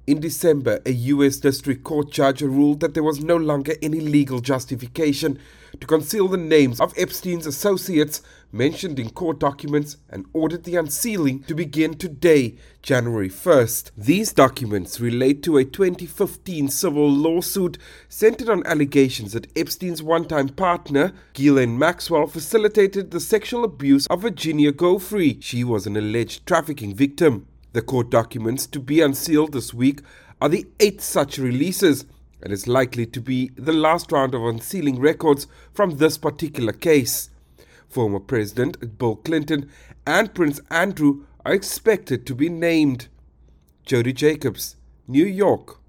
In December, a U.S. District Court judge ruled that there was no longer any legal justification to conceal the names of Epstein's associates mentioned in court documents and ordered the unsealing to begin today, January 1st. These documents relate to a 2015 civil lawsuit centered on allegations that Epstein's one-time partner, Ghislaine Maxwell, facilitated the sexual abuse of Virginia Giuffre. She was an alleged trafficking victim. The court documents to be unsealed this week are the 8th such releases and is likely to be the last round of unsealing records from this particular case. Former President Bill Clinton and Prince Andrew are expected to be named. Jody Jacobs, New York.